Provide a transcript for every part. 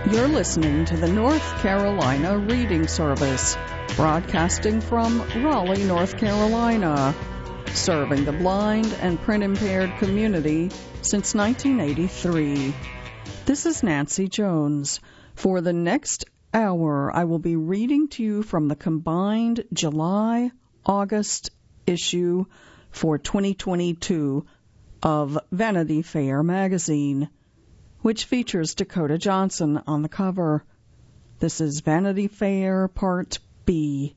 You're listening to the North Carolina Reading Service, broadcasting from Raleigh, North Carolina, serving the blind and print-impaired community since 1983. This is Nancy Jones. For the next hour, I will be reading to you from the combined July-August issue for 2022 of Vanity Fair magazine, which features Dakota Johnson on the cover. This is Vanity Fair Part B.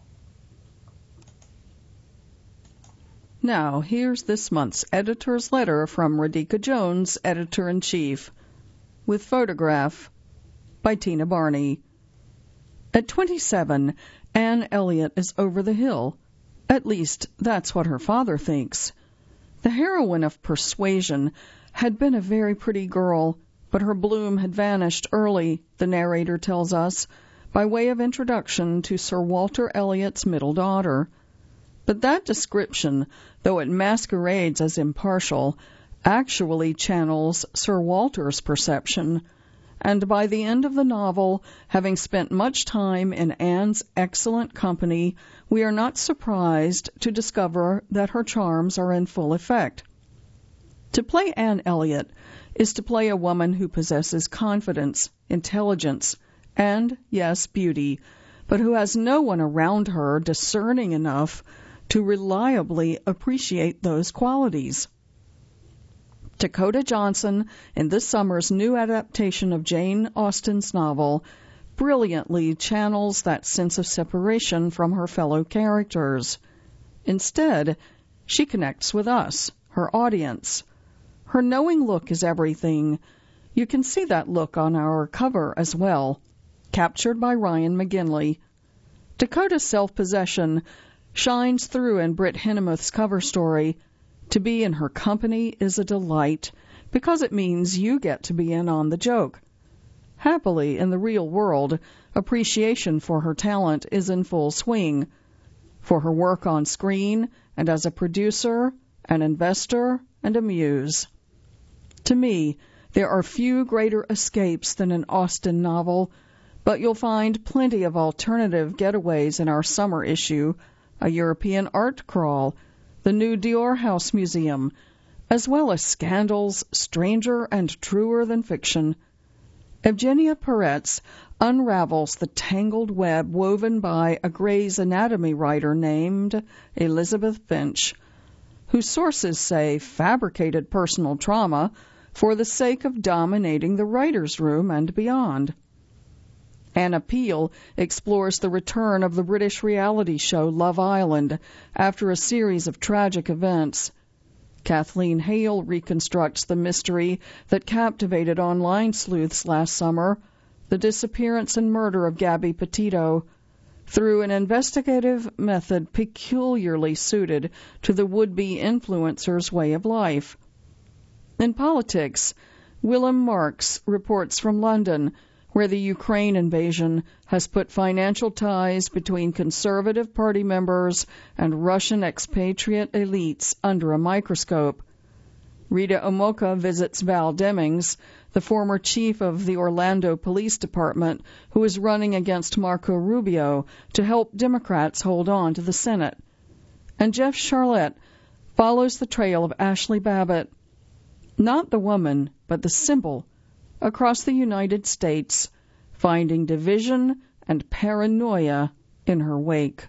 Now, here's this month's editor's letter from Radhika Jones, Editor-in-Chief, with photograph by Tina Barney. At 27, Anne Elliot is over the hill. At least, that's what her father thinks. The heroine of Persuasion had been a very pretty girl, but her bloom had vanished early, the narrator tells us, by way of introduction to Sir Walter Elliot's middle daughter. But that description, though it masquerades as impartial, actually channels Sir Walter's perception, and by the end of the novel, having spent much time in Anne's excellent company, we are not surprised to discover that her charms are in full effect. To play Anne Elliot is to play a woman who possesses confidence, intelligence, and, yes, beauty, but who has no one around her discerning enough to reliably appreciate those qualities. Dakota Johnson, in this summer's new adaptation of Jane Austen's novel, brilliantly channels that sense of separation from her fellow characters. Instead, she connects with us, her audience. Her knowing look is everything. You can see that look on our cover as well, captured by Ryan McGinley. Dakota's self-possession shines through in Britt Hennemuth's cover story. To be in her company is a delight, because it means you get to be in on the joke. Happily, in the real world, appreciation for her talent is in full swing. For her work on screen and as a producer, an investor, and a muse. To me, there are few greater escapes than an Austen novel, but you'll find plenty of alternative getaways in our summer issue, a European art crawl, the new Dior House Museum, as well as scandals stranger and truer than fiction. Evgenia Peretz unravels the tangled web woven by a Gray's Anatomy writer named Elizabeth Finch, whose sources say fabricated personal trauma for the sake of dominating the writer's room and beyond. Anna Peel explores the return of the British reality show Love Island after a series of tragic events. Kathleen Hale reconstructs the mystery that captivated online sleuths last summer, the disappearance and murder of Gabby Petito, through an investigative method peculiarly suited to the would-be influencer's way of life. In politics, Willem Marx reports from London, where the Ukraine invasion has put financial ties between Conservative Party members and Russian expatriate elites under a microscope. Rita Omoka visits Val Demings, the former chief of the Orlando Police Department, who is running against Marco Rubio to help Democrats hold on to the Senate. And Jeff Charlotte follows the trail of Ashley Babbitt, not the woman, but the symbol, across the United States, finding division and paranoia in her wake.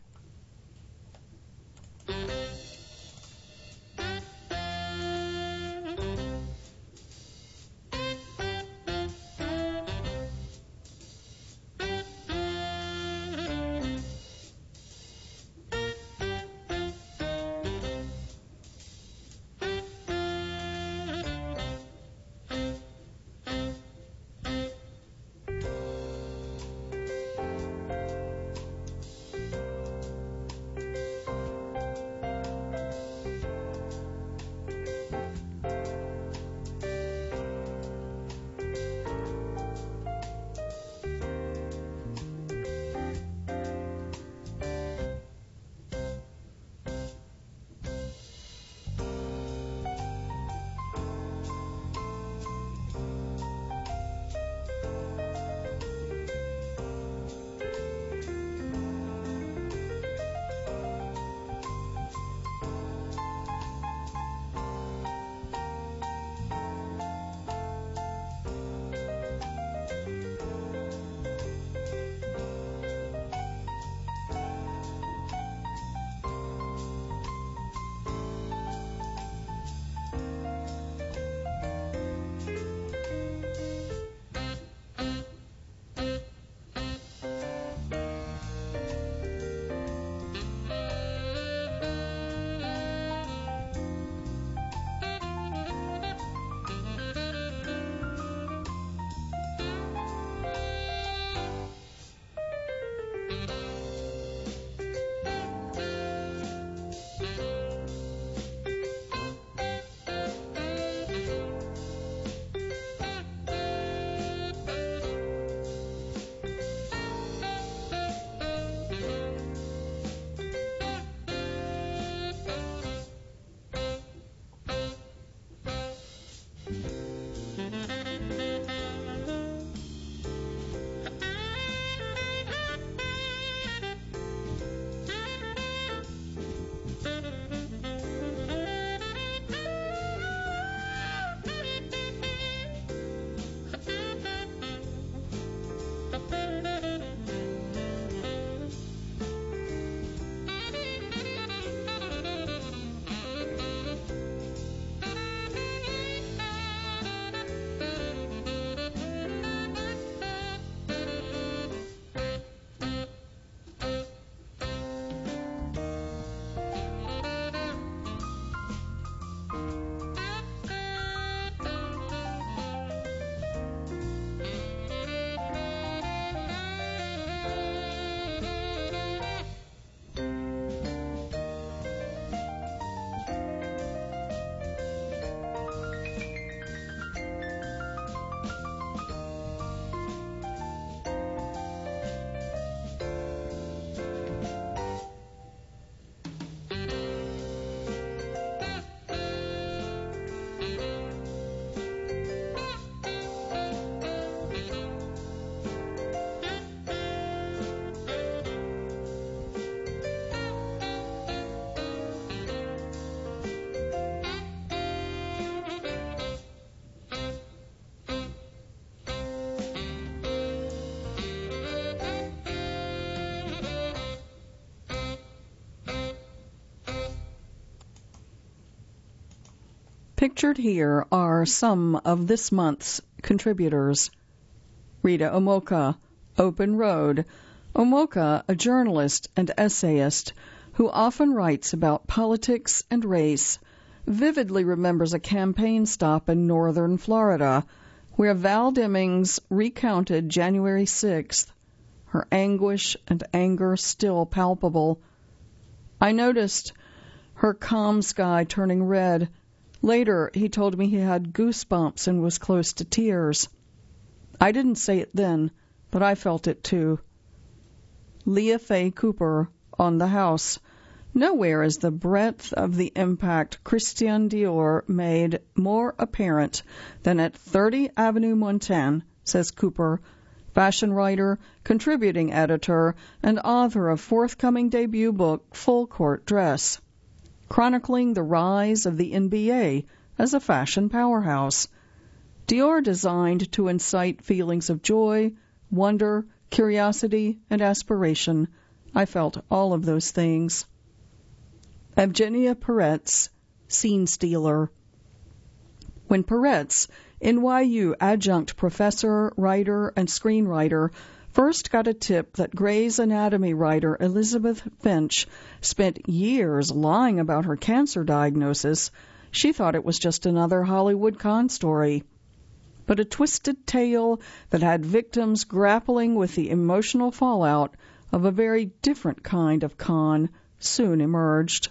Pictured here are some of this month's contributors. Rita Omoka, Open Road. Omoka, a journalist and essayist who often writes about politics and race, vividly remembers a campaign stop in northern Florida where Val Demings recounted January 6th, her anguish and anger still palpable. I noticed her calm sky turning red. Later, he told me he had goosebumps and was close to tears. I didn't say it then, but I felt it too. Leah Faye Cooper, On the House. Nowhere is the breadth of the impact Christian Dior made more apparent than at 30 Avenue Montaigne, says Cooper, fashion writer, contributing editor, and author of forthcoming debut book Full Court Dress, chronicling the rise of the NBA as a fashion powerhouse. Dior designed to incite feelings of joy, wonder, curiosity, and aspiration. I felt all of those things. Evgenia Peretz, Scene Stealer. When Peretz, NYU adjunct professor, writer, and screenwriter, first got a tip that Grey's Anatomy writer Elizabeth Finch spent years lying about her cancer diagnosis, she thought it was just another Hollywood con story. But a twisted tale that had victims grappling with the emotional fallout of a very different kind of con soon emerged.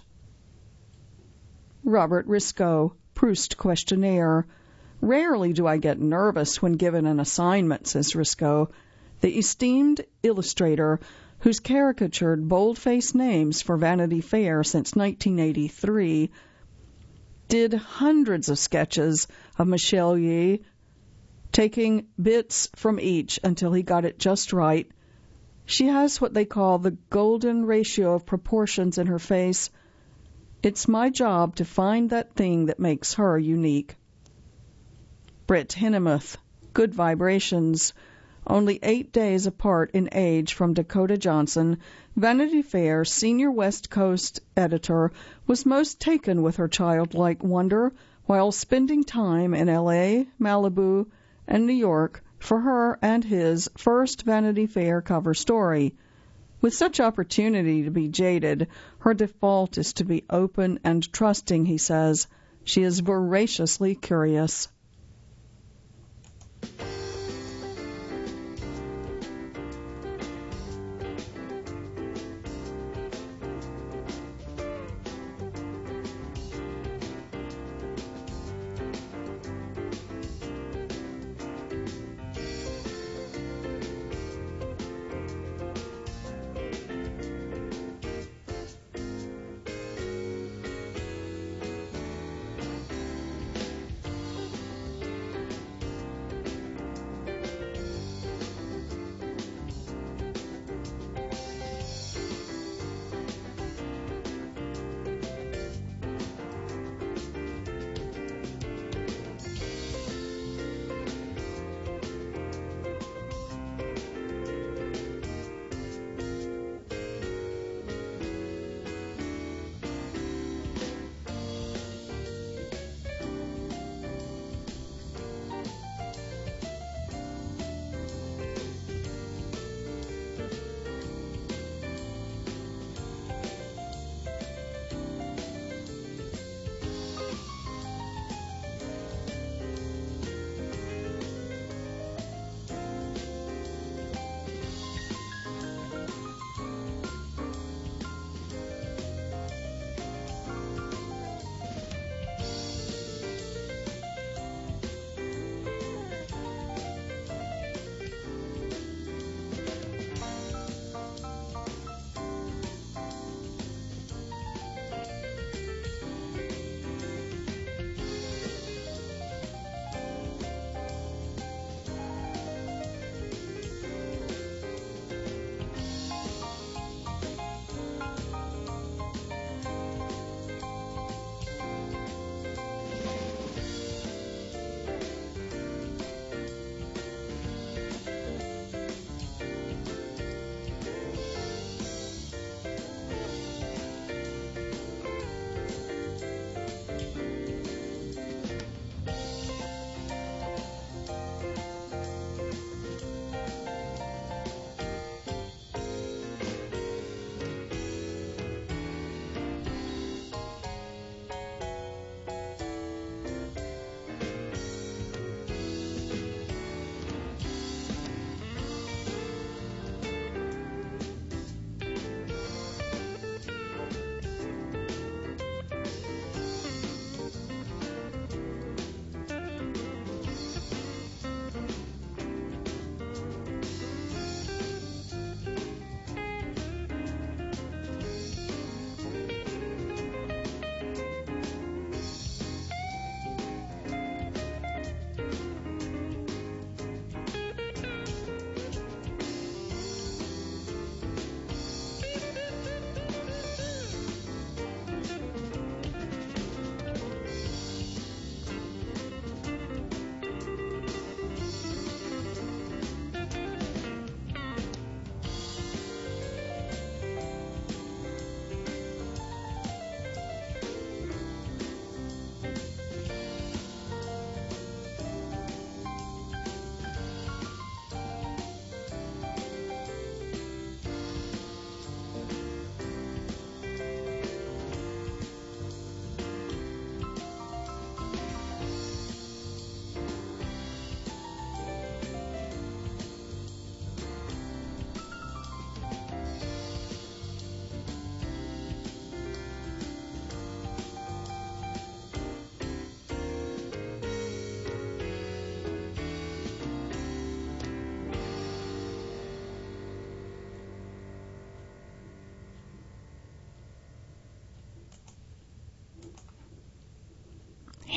Robert Risco, Proust Questionnaire. Rarely do I get nervous when given an assignment, says Risco, the esteemed illustrator who's caricatured bold-faced names for Vanity Fair since 1983, did hundreds of sketches of Michelle Ye, taking bits from each until he got it just right. She has what they call the golden ratio of proportions in her face. It's my job to find that thing that makes her unique. Britt Hinnemuth, Good Vibrations. Only 8 days apart in age from Dakota Johnson, Vanity Fair senior West Coast editor was most taken with her childlike wonder while spending time in L.A., Malibu, and New York for her and his first Vanity Fair cover story. With such opportunity to be jaded, her default is to be open and trusting, he says. She is voraciously curious.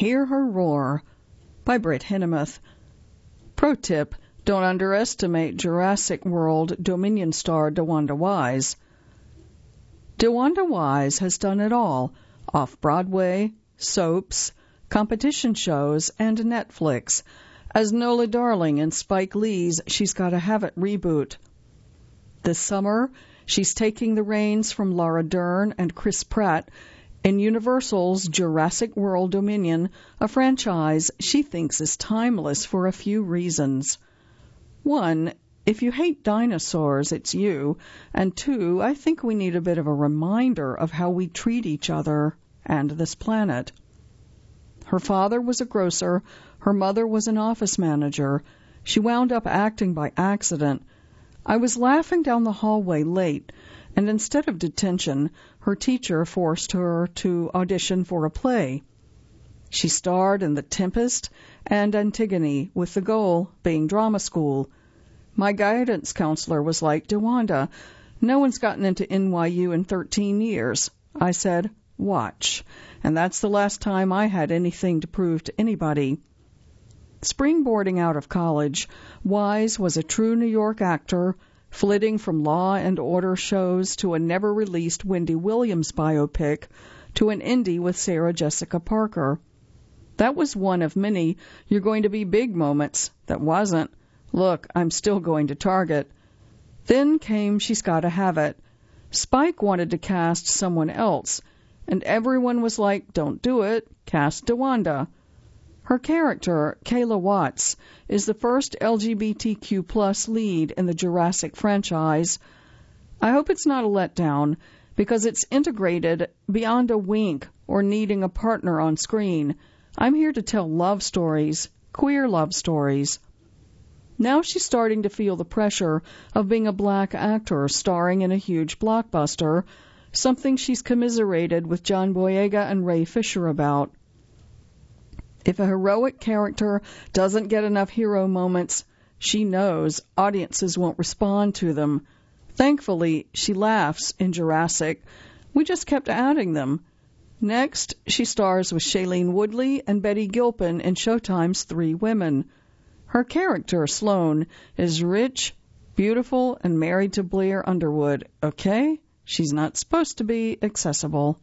Hear Her Roar by Britt Hinnemeth. Pro tip, don't underestimate Jurassic World Dominion star DeWanda Wise. DeWanda Wise has done it all, off-Broadway, soaps, competition shows, and Netflix. As Nola Darling in Spike Lee's She's Gotta Have It reboot. This summer, she's taking the reins from Laura Dern and Chris Pratt in Universal's Jurassic World Dominion, a franchise she thinks is timeless for a few reasons. 1, if you hate dinosaurs, it's you. And 2, I think we need a bit of a reminder of how we treat each other and this planet. Her father was a grocer. Her mother was an office manager. She wound up acting by accident. I was laughing down the hallway late, and instead of detention, her teacher forced her to audition for a play. She starred in The Tempest and Antigone, with the goal being drama school. My guidance counselor was like, DeWanda, no one's gotten into NYU in 13 years. I said, watch. And that's the last time I had anything to prove to anybody. Springboarding out of college, Wise was a true New York actor, flitting from Law and Order shows to a never-released Wendy Williams biopic to an indie with Sarah Jessica Parker. That was one of many "you're going to be big" moments that wasn't, look, I'm still going to Target. Then came She's Gotta Have It. Spike wanted to cast someone else, and everyone was like, don't do it, cast DeWanda. Her character, Kayla Watts, is the first LGBTQ+ lead in the Jurassic franchise. I hope it's not a letdown, because it's integrated beyond a wink or needing a partner on screen. I'm here to tell love stories, queer love stories. Now she's starting to feel the pressure of being a black actor starring in a huge blockbuster, something she's commiserated with John Boyega and Ray Fisher about. If a heroic character doesn't get enough hero moments, she knows audiences won't respond to them. Thankfully, she laughs in Jurassic. We just kept adding them. Next, she stars with Shailene Woodley and Betty Gilpin in Showtime's Three Women. Her character, Sloane, is rich, beautiful, and married to Blair Underwood. Okay? She's not supposed to be accessible.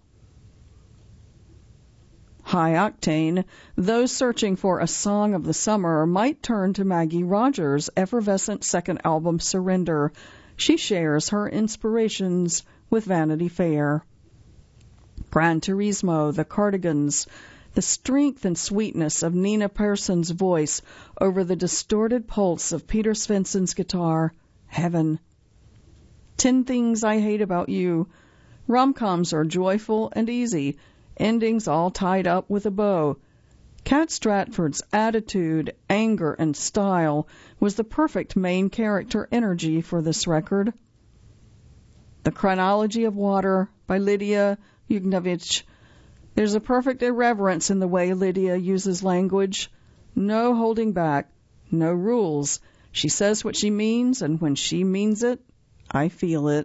High octane, those searching for a song of the summer might turn to Maggie Rogers' effervescent second album, Surrender. She shares her inspirations with Vanity Fair. Gran Turismo, The Cardigans, the strength and sweetness of Nina Persson's voice over the distorted pulse of Peter Svensson's guitar, Heaven. 10 Things I Hate About You. Rom-coms are joyful and easy, endings all tied up with a bow. Kat Stratford's attitude, anger, and style was the perfect main character energy for this record. The Chronology of Water by Lydia Yugnovich. There's a perfect irreverence in the way Lydia uses language. No holding back, no rules. She says what she means, and when she means it, I feel it.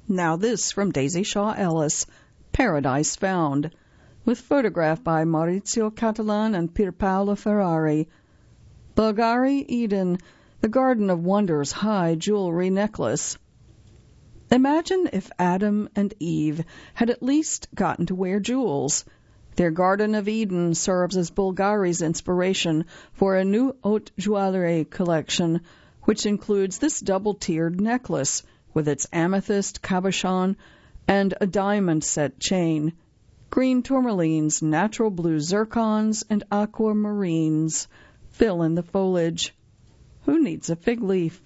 Now this from Daisy Shaw Ellis, Paradise Found, with photograph by Maurizio Catalan and Pierpaolo Ferrari. Bulgari Eden, the Garden of Wonders high jewelry necklace. Imagine if Adam and Eve had at least gotten to wear jewels. Their Garden of Eden serves as Bulgari's inspiration for a new haute joaillerie collection, which includes this double-tiered necklace with its amethyst cabochon and a diamond-set chain, green tourmalines, natural blue zircons, and aquamarines fill in the foliage. Who needs a fig leaf?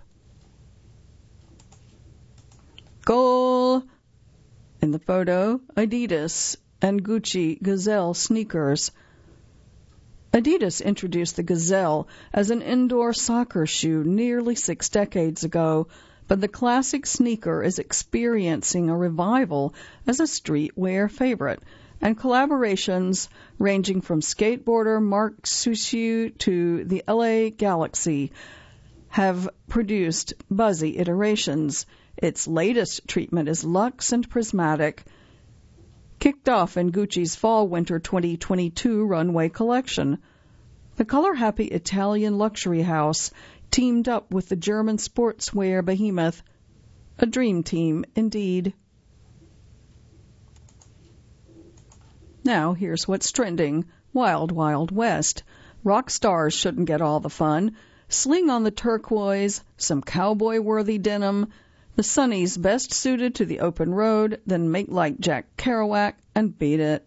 Goal! In the photo, Adidas and Gucci Gazelle sneakers. Adidas introduced the Gazelle as an indoor soccer shoe nearly 6 decades ago, but the classic sneaker is experiencing a revival as a streetwear favorite, and collaborations ranging from skateboarder Mark Suciu to the LA Galaxy have produced buzzy iterations. Its latest treatment is luxe and prismatic, kicked off in Gucci's Fall-Winter 2022 runway collection. The color-happy Italian luxury house teamed up with the German sportswear behemoth. A dream team, indeed. Now here's what's trending. Wild Wild West. Rock stars shouldn't get all the fun. Sling on the turquoise, some cowboy-worthy denim. The Sunnies best suited to the open road, then make like Jack Kerouac and beat it.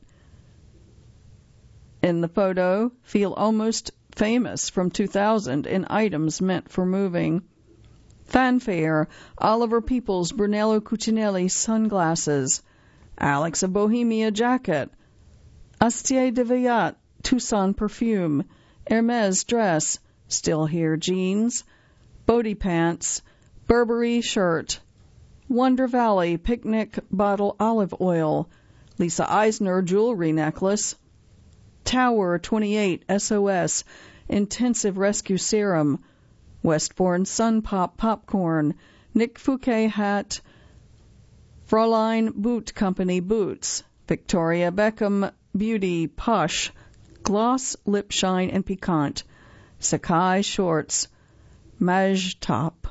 In the photo, feel almost famous from 2000 in items meant for moving. Fanfare, Oliver Peoples Brunello Cucinelli sunglasses. Alex of Bohemia jacket. Astier de Villat Tucson perfume. Hermes dress. Still Here jeans. Bodie pants. Burberry shirt. Wonder Valley picnic bottle olive oil. Lisa Eisner jewelry necklace. Tower 28 SOS intensive rescue serum. Westbourne Sun Pop popcorn. Nick Fouquet hat. Fraulein Boot Company boots. Victoria Beckham beauty posh. Gloss lip shine and piquant. Sakai shorts. Maj top.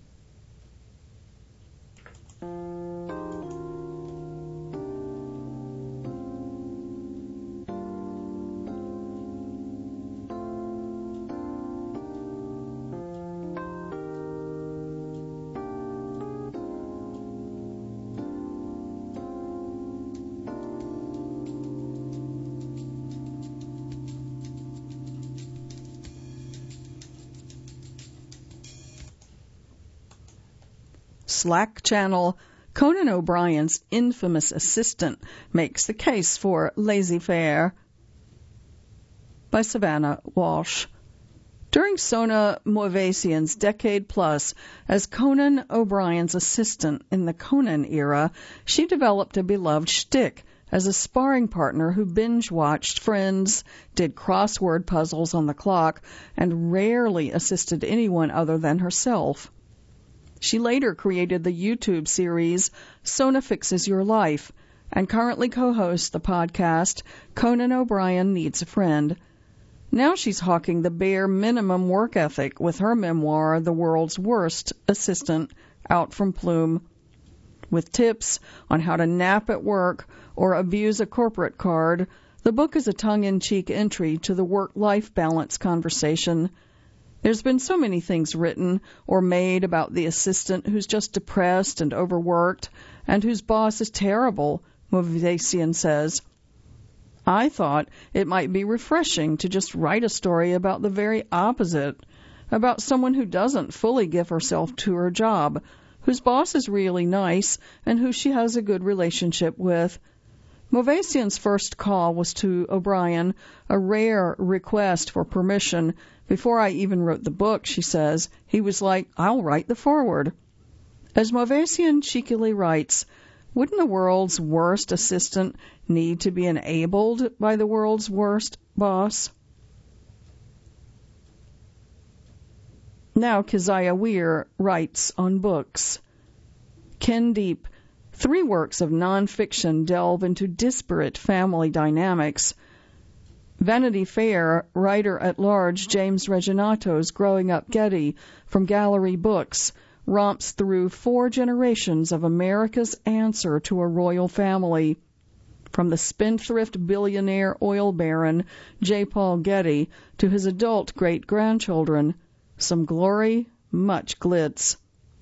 Slack channel, Conan O'Brien's infamous assistant makes the case for laissez-faire by Savannah Walsh. During Sona Moavasian's decade-plus as Conan O'Brien's assistant in the Conan era, she developed a beloved shtick as a sparring partner who binge-watched Friends, did crossword puzzles on the clock, and rarely assisted anyone other than herself. She later created the YouTube series Sona Fixes Your Life and currently co-hosts the podcast Conan O'Brien Needs a Friend. Now she's hawking the bare minimum work ethic with her memoir, The World's Worst Assistant, out from Plume. With tips on how to nap at work or abuse a corporate card, the book is a tongue-in-cheek entry to the work-life balance conversation. There's been so many things written or made about the assistant who's just depressed and overworked and whose boss is terrible, Moavasian says. I thought it might be refreshing to just write a story about the very opposite, about someone who doesn't fully give herself to her job, whose boss is really nice and who she has a good relationship with. Moavasian's first call was to O'Brien, a rare request for permission. Before I even wrote the book, she says, he was like, I'll write the foreword. As Moavasian cheekily writes, wouldn't the world's worst assistant need to be enabled by the world's worst boss? Now Keziah Weir writes on books. Ken Deep, 3 works of nonfiction delve into disparate family dynamics. Vanity Fair writer-at-large James Reginato's Growing Up Getty from Gallery Books romps through 4 generations of America's answer to a royal family, from the spendthrift billionaire oil baron J. Paul Getty to his adult great-grandchildren. Some glory, much glitz.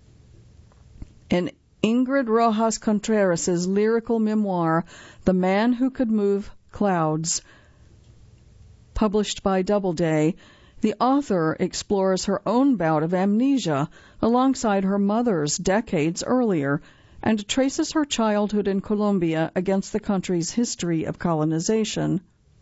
In Ingrid Rojas Contreras' lyrical memoir, The Man Who Could Move Clouds, published by Doubleday, the author explores her own bout of amnesia alongside her mother's decades earlier and traces her childhood in Colombia against the country's history of colonization.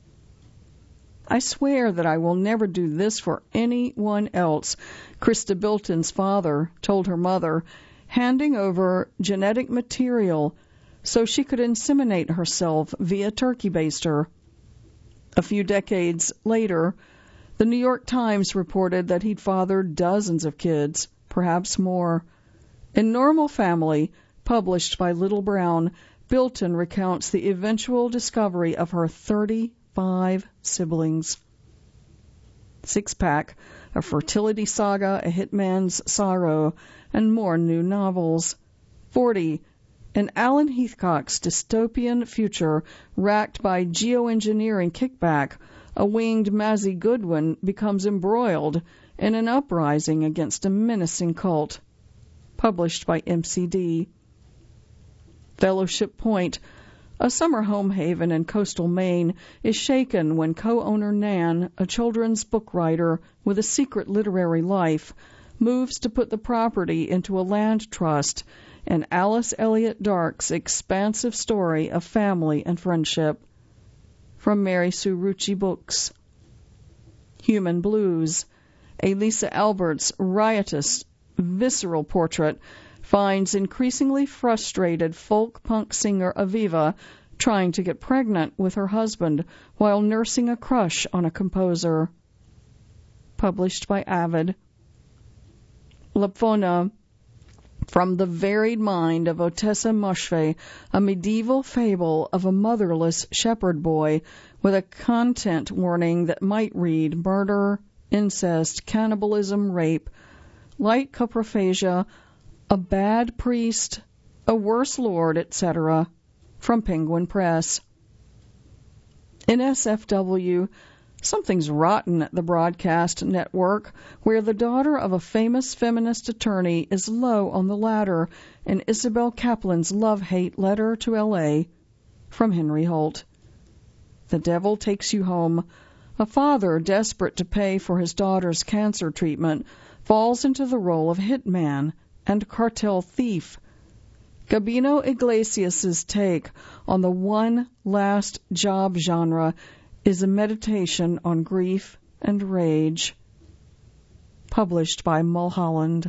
I swear that I will never do this for anyone else, Krista Bilton's father told her mother, handing over genetic material so she could inseminate herself via turkey baster. A few decades later, the New York Times reported that he'd fathered dozens of kids, perhaps more. In Normal Family, published by Little Brown, Bilton recounts the eventual discovery of her 35 siblings. Six-Pack, A Fertility Saga, A Hitman's Sorrow, and more new novels. 40. In Alan Heathcock's dystopian future, racked by geoengineering kickback, a winged Mazzy Goodwin becomes embroiled in an uprising against a menacing cult. Published by MCD. Fellowship Point, a summer home haven in coastal Maine, is shaken when co-owner Nan, a children's book writer with a secret literary life, moves to put the property into a land trust in Alice Elliott Dark's expansive story of family and friendship. From Mary Sue Rucci Books. Human Blues, a Lisa Alberts riotous, visceral portrait, finds increasingly frustrated folk punk singer Aviva trying to get pregnant with her husband while nursing a crush on a composer. Published by Avid. Lapfona, from the varied mind of Otessa Moshfegh, a medieval fable of a motherless shepherd boy with a content warning that might read murder, incest, cannibalism, rape, light coprophagia, a bad priest, a worse lord, etc., from Penguin Press. In SFW, something's rotten at the broadcast network, where the daughter of a famous feminist attorney is low on the ladder in Isabel Kaplan's love-hate letter to L.A., from Henry Holt. The Devil Takes You Home. A father desperate to pay for his daughter's cancer treatment falls into the role of hitman and cartel thief. Gabino Iglesias's take on the one last job genre is a meditation on grief and rage. Published by Mulholland.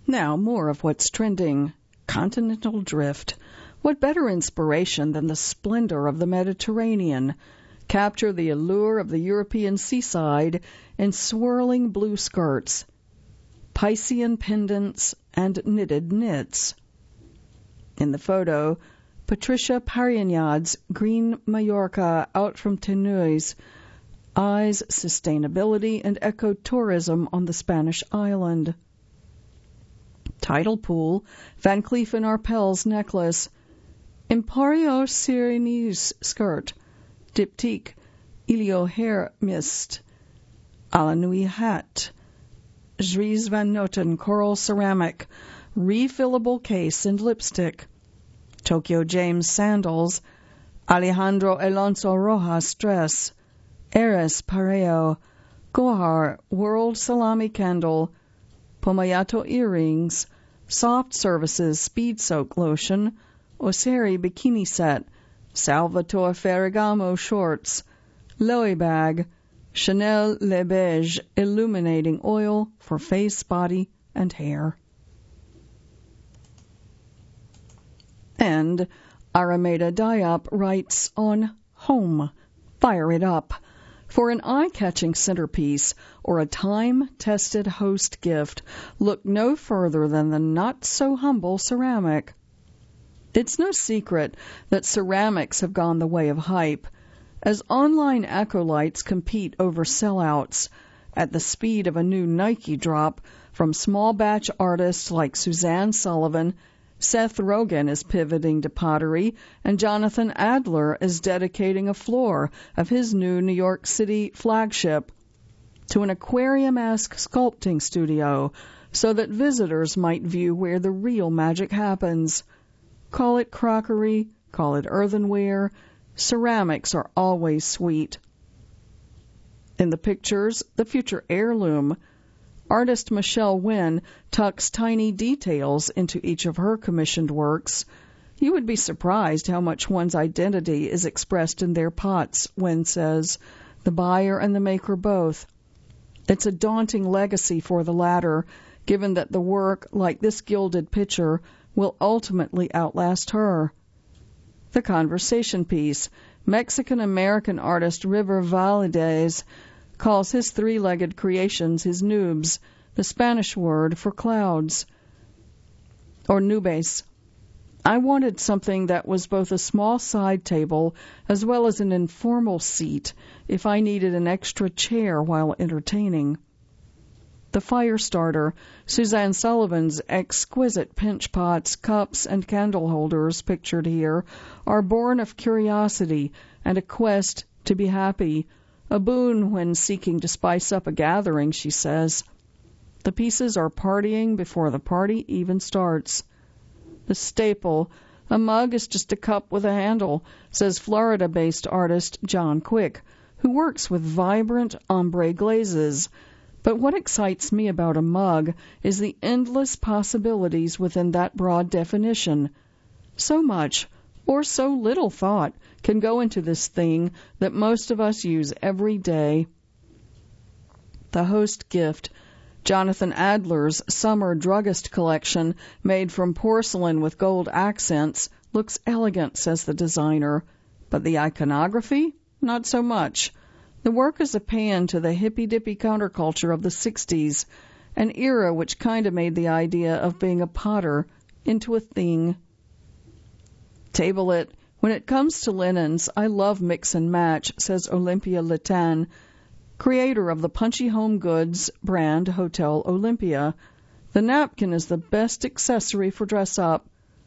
Now, more of what's trending. Continental drift. What better inspiration than the splendor of the Mediterranean? Capture the allure of the European seaside in swirling blue skirts, Piscean pendants, and knitted knits. In the photo, Patricia Parignad's green Mallorca out from Tenerife eyes sustainability and ecotourism on the Spanish island. Tidal pool, Van Cleef & Arpels necklace, Emporio Sirenese skirt, diptyque, Ilio hair mist, a la nuit hat, Dries Van Noten coral ceramic, refillable case and lipstick, Tokyo James sandals, Alejandro Alonso Rojas dress, Eris Pareo, Gohar World Salami candle, Pomayato earrings, soft services speed soak lotion, Osseri bikini set, Salvatore Ferragamo shorts, Loewe bag, Chanel Le Beige illuminating oil for face, body, and hair. And Arameda Diop writes on Home, Fire It Up. For an eye-catching centerpiece or a time-tested host gift, look no further than the not-so-humble ceramic. It's no secret that ceramics have gone the way of hype, as online acolytes compete over sellouts at the speed of a new Nike drop from small-batch artists like Suzanne Sullivan. Seth Rogen is pivoting to pottery, and Jonathan Adler is dedicating a floor of his new New York City flagship to an aquarium-esque sculpting studio so that visitors might view where the real magic happens. Call it crockery, call it earthenware, ceramics are always sweet. In the pictures, the future heirloom, artist Michelle Wynn tucks tiny details into each of her commissioned works. You would be surprised how much one's identity is expressed in their pots, Wynn says, the buyer and the maker both. It's a daunting legacy for the latter, given that the work, like this gilded pitcher, will ultimately outlast her. The conversation piece, Mexican-American artist River Valadez calls his three-legged creations his nubes, the Spanish word for clouds, or nubes. I wanted something that was both a small side table as well as an informal seat if I needed an extra chair while entertaining. The fire starter, Suzanne Sullivan's exquisite pinch pots, cups, and candle holders pictured here, are born of curiosity and a quest to be happy, a boon when seeking to spice up a gathering, she says. The pieces are partying before the party even starts. The staple, a mug is just a cup with a handle, says Florida-based artist John Quick, who works with vibrant ombre glazes. But what excites me about a mug is the endless possibilities within that broad definition. So much, or so little thought, can go into this thing that most of us use every day. The host gift, Jonathan Adler's summer druggist collection made from porcelain with gold accents, looks elegant, says the designer. But the iconography? Not so much. The work is a pan to the hippy-dippy counterculture of the 60s, an era which kind of made the idea of being a potter into a thing. Table it. When it comes to linens, I love mix and match, says Olympia Letan, creator of the punchy home goods brand Hotel Olympia. The napkin is the best accessory for dress-up.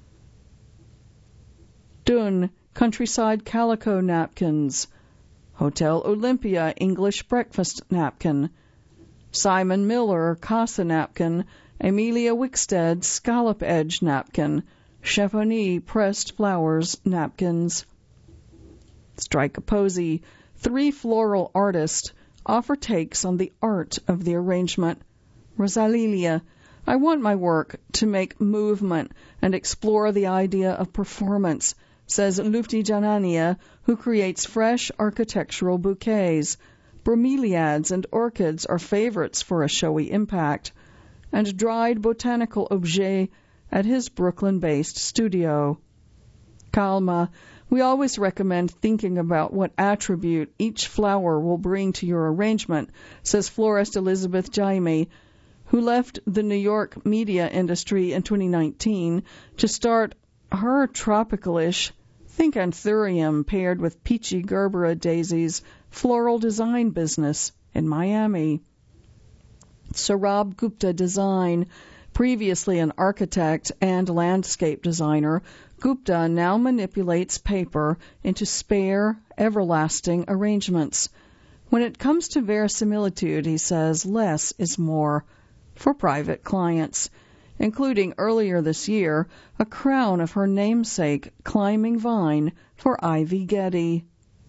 Dun, countryside calico napkins. Hotel Olympia English breakfast napkin. Simon Miller Casa napkin. Amelia Wickstead scallop edge napkin. Chiffony pressed flowers napkins. Strike a posy. 3 floral artists offer takes on the art of the arrangement. Rosalilia, I want my work to make movement and explore the idea of performance, says Lufti Janania, who creates fresh architectural bouquets. Bromeliads and orchids are favorites for a showy impact. and dried botanical objets at his Brooklyn-based studio. Calma, we always recommend thinking about what attribute each flower will bring to your arrangement, says florist Elizabeth Jaime, who left the New York media industry in 2019 to start her tropical-ish, think anthurium paired with peachy gerbera daisies, floral design business in Miami. Saurabh Gupta Design, previously an architect and landscape designer, Gupta now manipulates paper into spare, everlasting arrangements. When it comes to verisimilitude, he says, less is more for private clients, including earlier this year a crown of her namesake climbing vine for Ivy Getty.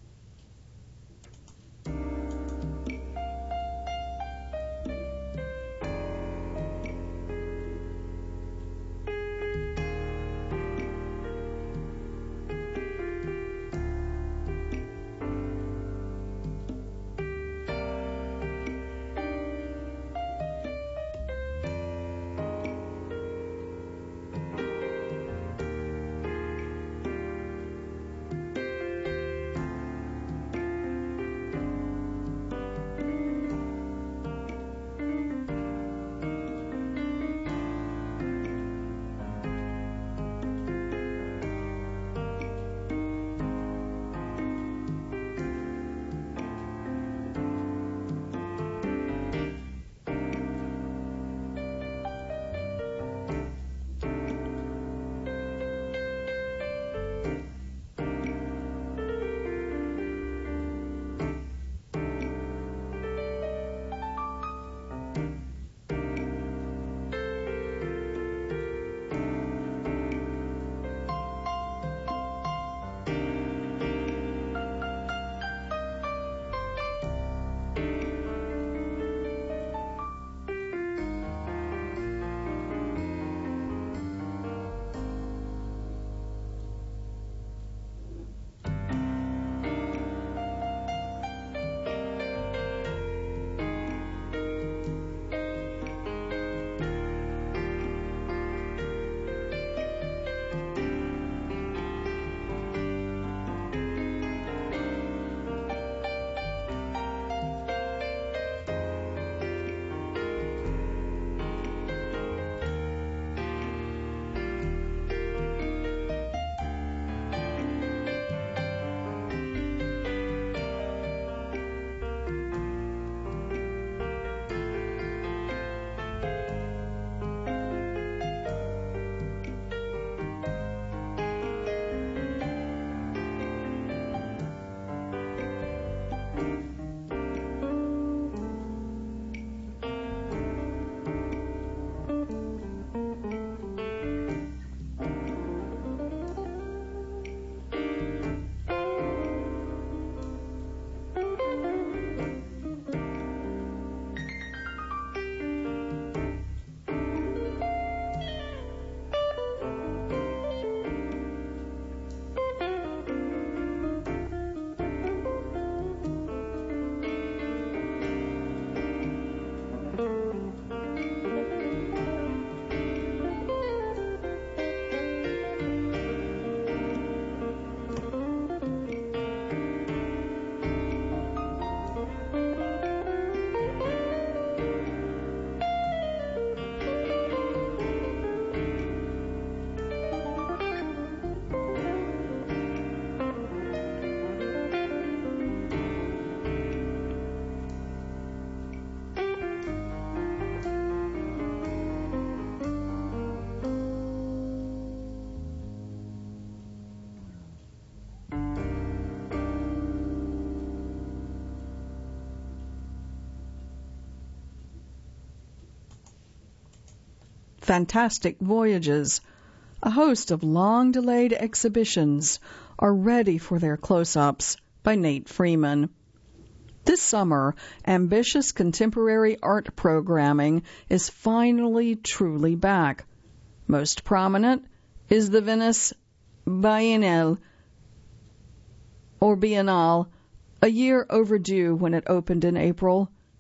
Fantastic Voyages, a host of long-delayed exhibitions, are ready for their close-ups by Nate Freeman. This summer, ambitious contemporary art programming is finally truly back. Most prominent is the Venice Biennale, or Biennale, a year overdue when it opened in April.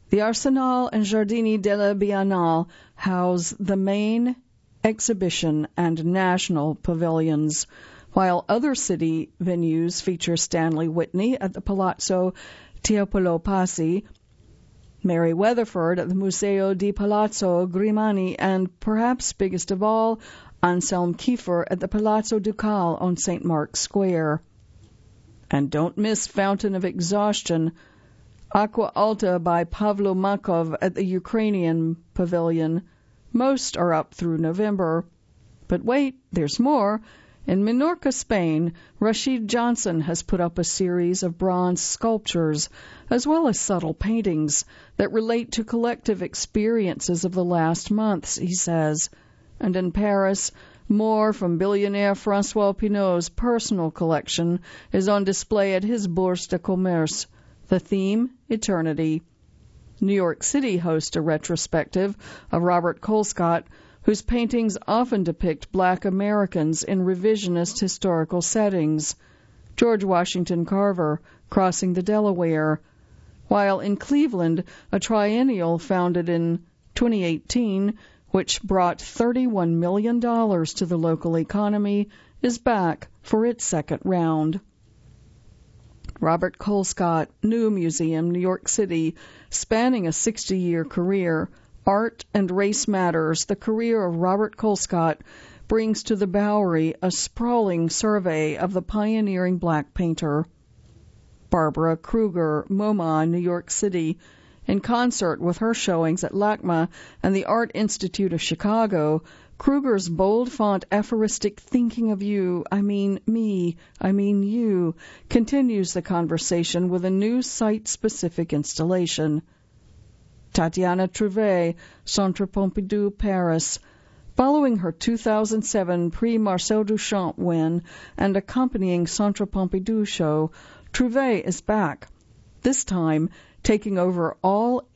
The Arsenal and Giardini della Biennale house the main exhibition and national pavilions, while other city venues feature Stanley Whitney at the Palazzo Tiepolo Pasi, Mary Weatherford at the Museo di Palazzo Grimani, and perhaps biggest of all, Anselm Kiefer at the Palazzo Ducale on St. Mark's Square. And don't miss Fountain of Exhaustion, Aqua Alta by Pavlo Makov at the Ukrainian Pavilion. Most are up through November. But wait, there's more. In Minorca, Spain, Rashid Johnson has put up a series of bronze sculptures, as well as subtle paintings, that relate to collective experiences of the last months, he says. And in Paris, more from billionaire François Pinault's personal collection is on display at his Bourse de Commerce. The theme, Eternity. New York City hosts a retrospective of Robert Colescott, whose paintings often depict Black Americans in revisionist historical settings. George Washington Carver, Crossing the Delaware. While in Cleveland, a triennial founded in 2018, which brought $31 million to the local economy, is back for its second round. Robert Colescott, New Museum, New York City, spanning a 60-year career. Art and Race Matters, the career of Robert Colescott, brings to the Bowery a sprawling survey of the pioneering black painter. Barbara Kruger, MoMA, New York City, in concert with her showings at LACMA and the Art Institute of Chicago, Kruger's bold font aphoristic thinking of you, I mean me, I mean you, continues the conversation with a new site-specific installation. Tatiana Trouvé, Centre Pompidou, Paris. Following her 2007 Prix Marcel Duchamp win and accompanying Centre Pompidou show, Trouvé is back, this time taking over all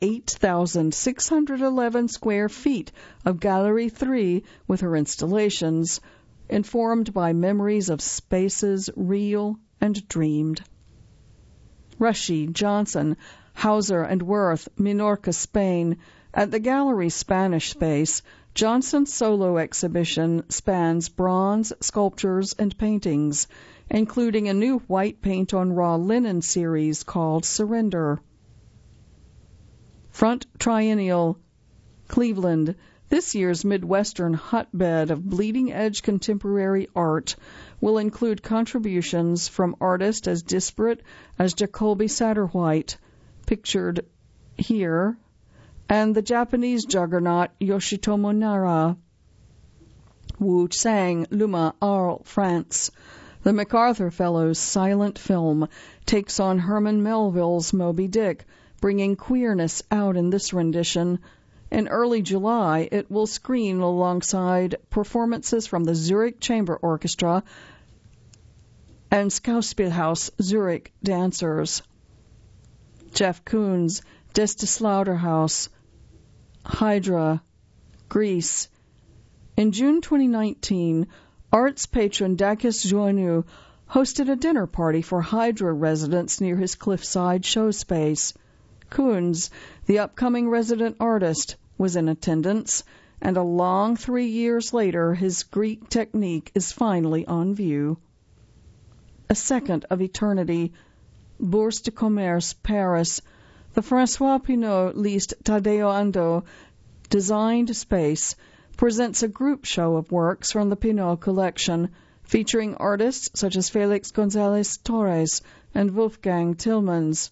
8,611 square feet of Gallery 3 with her installations, informed by memories of spaces real and dreamed. Rashid Johnson, Hauser and Wirth, Minorca, Spain. At the Gallery Spanish Space, Johnson's solo exhibition spans bronze, sculptures, and paintings, including a new white paint on raw linen series called Surrender. Front Triennial, Cleveland. This year's Midwestern hotbed of bleeding-edge contemporary art will include contributions from artists as disparate as Jacoby Satterwhite, pictured here, and the Japanese juggernaut Yoshitomo Nara. Wu Tsang, Luma, Arles, France. The MacArthur Fellows' silent film takes on Herman Melville's Moby Dick, bringing queerness out in this rendition. In early July, it will screen alongside performances from the Zurich Chamber Orchestra and Schauspielhaus Zurich dancers. Jeff Koons, Des Slaughterhouse, Hydra, Greece. In June 2019, arts patron Dakis Joannou hosted a dinner party for Hydra residents near his cliffside show space. Koons, the upcoming resident artist, was in attendance, and a long 3 years later, his Greek technique is finally on view. A second of eternity, Bourse de Commerce, Paris. The François Pinault leased Tadeo Ando designed space presents a group show of works from the Pinault collection, featuring artists such as Felix Gonzalez Torres and Wolfgang Tillmans.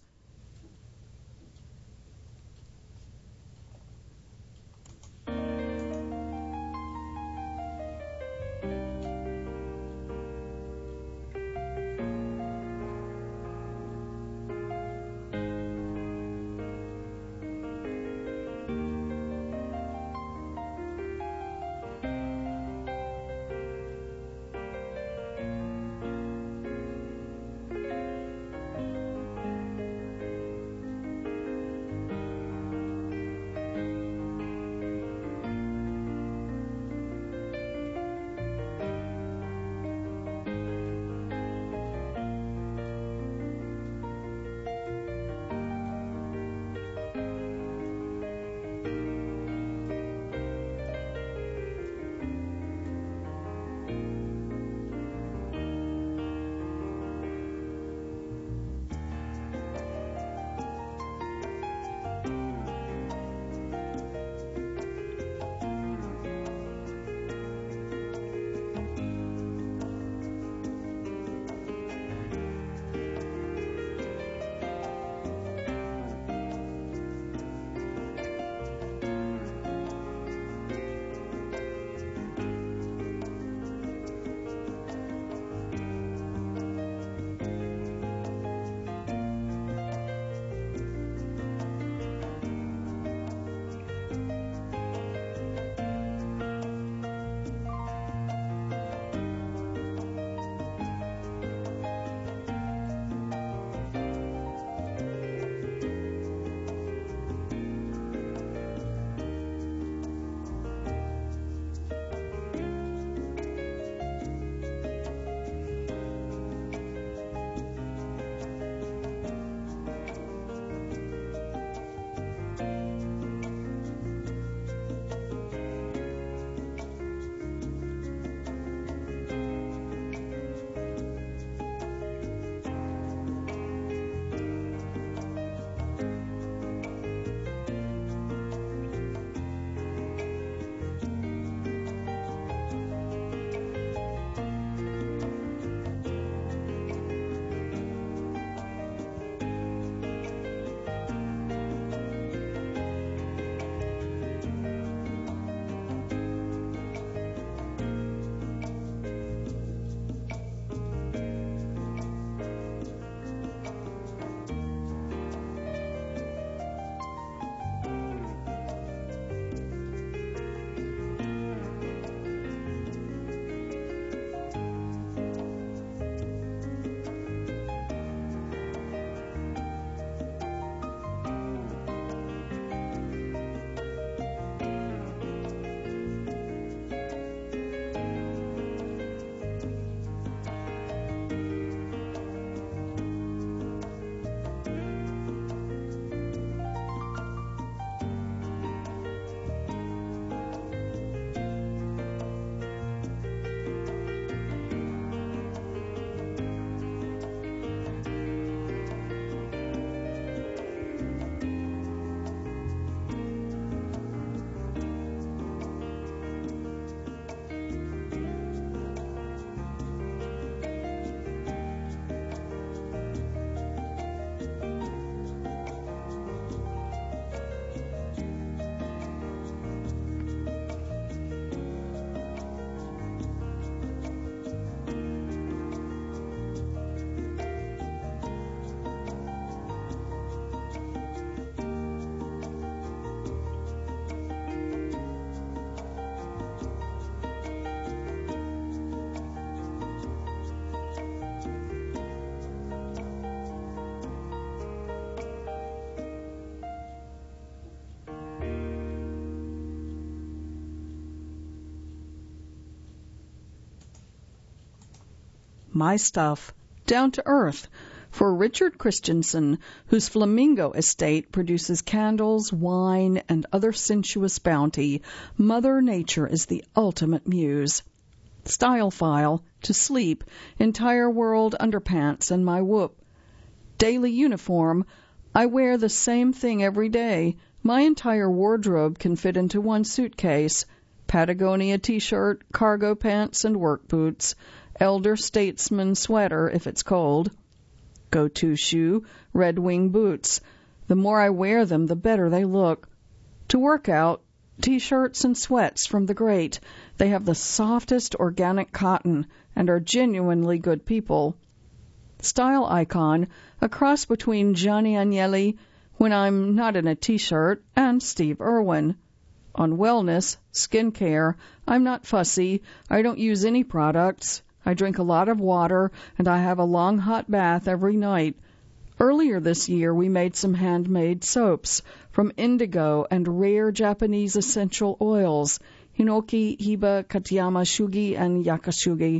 my stuff, down to earth, for Richard Christensen, whose Flamingo estate produces candles, wine, and other sensuous bounty. Mother Nature is the ultimate muse. Style file, to sleep, entire world underpants and my whoop. Daily uniform, I wear the same thing every day. My entire wardrobe can fit into one suitcase. Patagonia t-shirt, cargo pants, and work boots. Elder statesman sweater if it's cold. Go-to shoe, Red Wing boots. The more I wear them, the better they look. To work out, T-shirts and sweats from the great. They have the softest organic cotton and are genuinely good people. Style icon, a cross between Gianni Agnelli, when I'm not in a T-shirt, and Steve Irwin. On wellness, skincare, I'm not fussy. I don't use any products. I drink a lot of water, and I have a long hot bath every night. Earlier this year, we made some handmade soaps from indigo and rare Japanese essential oils, Hinoki, Hiba, Katayama Shugi, and Yakashugi.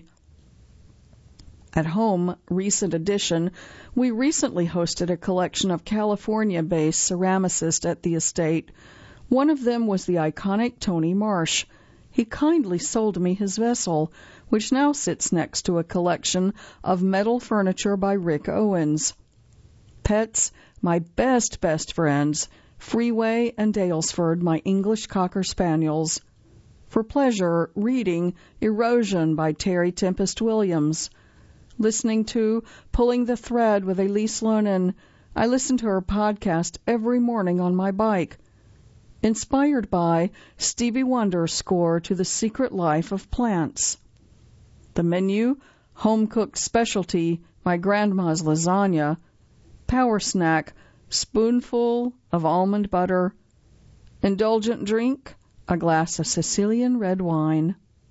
At home, recent addition, we recently hosted a collection of California-based ceramicists at the estate. One of them was the iconic Tony Marsh. He kindly sold me his vessel, which now sits next to a collection of metal furniture by Rick Owens. Pets, my best friends, Freeway and Dalesford, my English Cocker Spaniels. For pleasure, reading Erosion by Terry Tempest Williams. Listening to Pulling the Thread with Elise Lonin. I listen to her podcast every morning on my bike. Inspired by Stevie Wonder's score to The Secret Life of Plants. The menu, home-cooked specialty, my grandma's lasagna. Power snack, spoonful of almond butter. Indulgent drink, a glass of Sicilian red wine.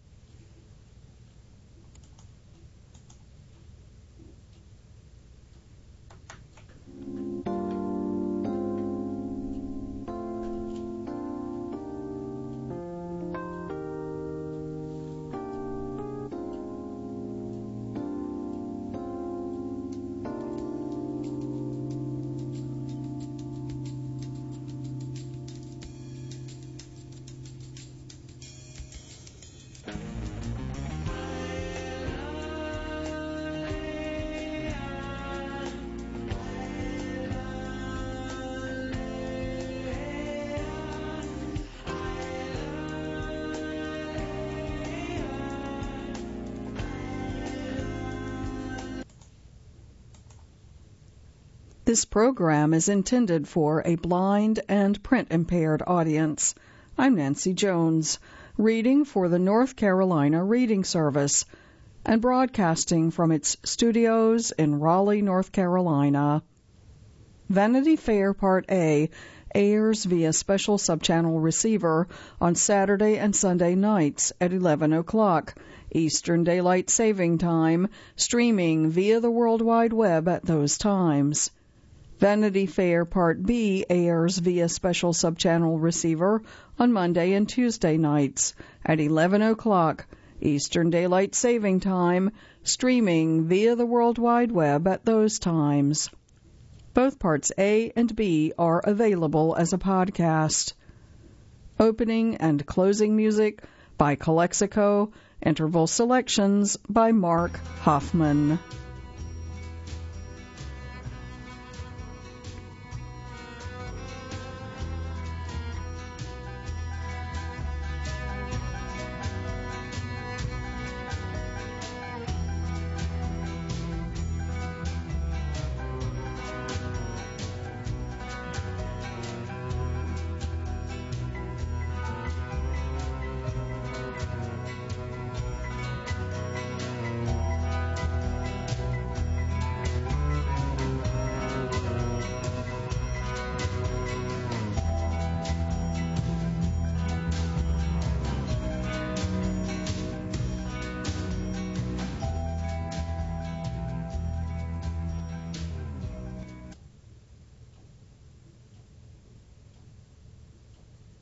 This program is intended for a blind and print-impaired audience. I'm Nancy Jones, reading for the North Carolina Reading Service and broadcasting from its studios in Raleigh, North Carolina. Vanity Fair Part A airs via special subchannel receiver on Saturday and Sunday nights at 11 o'clock Eastern Daylight Saving Time, streaming via the World Wide Web at those times. Vanity Fair Part B airs via special subchannel receiver on Monday and Tuesday nights at 11 o'clock Eastern Daylight Saving Time, streaming via the World Wide Web at those times. Both Parts A and B are available as a podcast. Opening and closing music by Calexico, interval selections by Mark Hoffman.